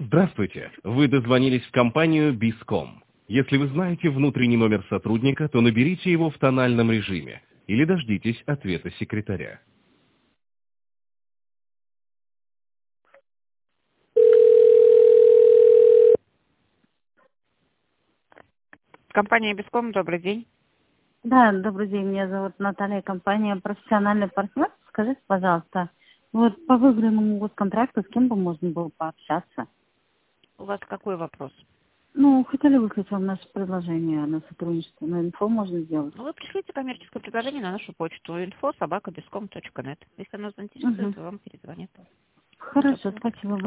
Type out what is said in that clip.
Здравствуйте. Вы дозвонились в компанию Bizcom. Если вы знаете внутренний номер сотрудника, то наберите его в тональном режиме или дождитесь ответа секретаря. Компания Bizcom, добрый день. Да, добрый день, меня зовут Наталья, компания «Профессиональный партнер». Скажите, пожалуйста, вот по выигранному госконтракту с кем бы можно было пообщаться? У вас какой вопрос? Ну, хотели выслать вам наше предложение на сотрудничество, на инфо можно сделать. Вы пришлите коммерческое предложение на нашу почту info@bizcom.net. Если оно заинтересует, Угу. то вам перезвонят. Хорошо, спасибо.